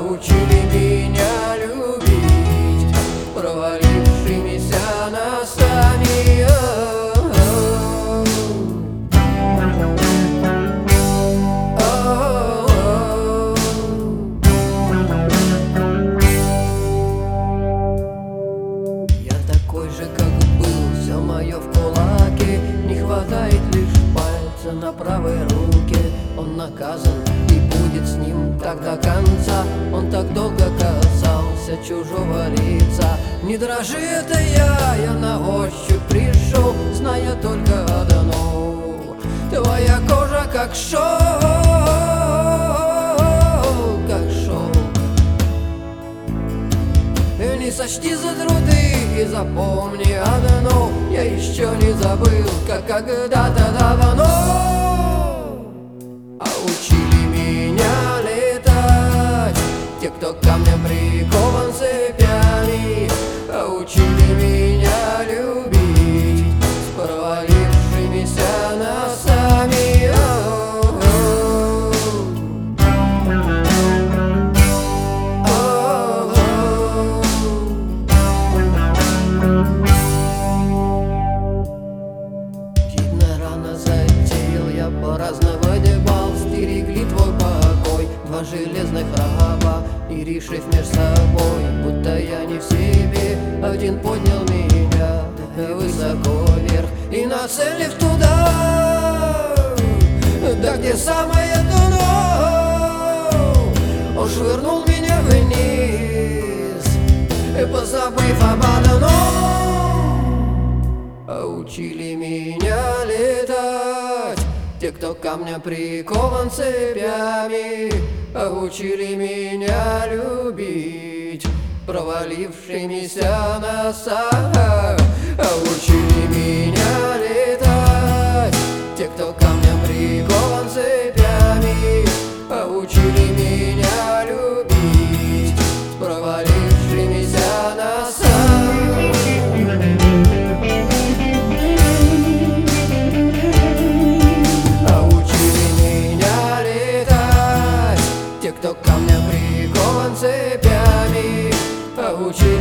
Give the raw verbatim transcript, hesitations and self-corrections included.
учили меня любить провалившимися носами. Я такой же, как был, все мое в кулаке. Не хватает лишь пальца на правой руке. Он наказан и будет с ним так до конца. Он так долго касался чужого лица. Не дрожи, это я, я на ощупь пришел, зная только одно: твоя кожа как шелк, как шелк. Не сочти за труды и запомни одно: я еще не забыл, как когда-то давно. А учили меня летать те, кто камнем прикован цепями. А учили меня любить с провалившимися носами. По-разному бал стерегли твой покой два железных раба, и решив меж собой, будто я не в себе, один поднял меня высоко вверх и нацелив туда, да где самое дно, он швырнул меня вниз, позабыв об одном. А учили меня летать те, кто камня прикован цепями. А учили меня любить провалившимися носами. А учили меня летать те, кто камнем прикован цепями. А учили меня любить провалившимися носами. Кто камнем прикован цепями, а учили